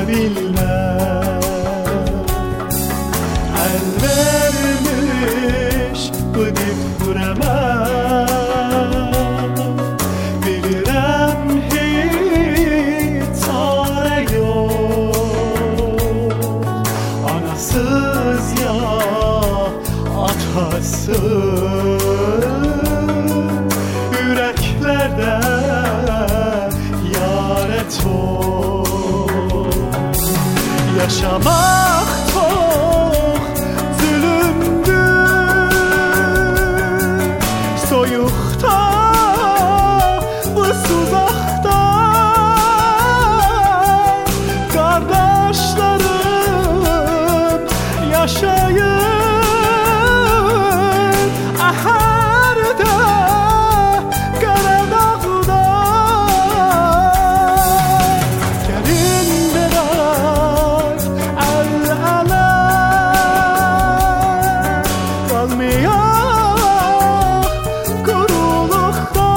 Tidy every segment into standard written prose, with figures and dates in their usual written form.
bilmez. El vermiş bu dip vuremez. Bilirəm hiç çare yok. Anasız ya atasız, yüreklerde yâre çok. Yaşamak çok zulümdür, soyukta bu suzakta. Kardeşlerim yaşayın ahırda, Karadağ'da. Gelin biraz el-ele, kalmayaq quruluqda.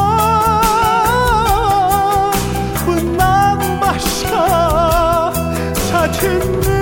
Bundan başqa çətinlik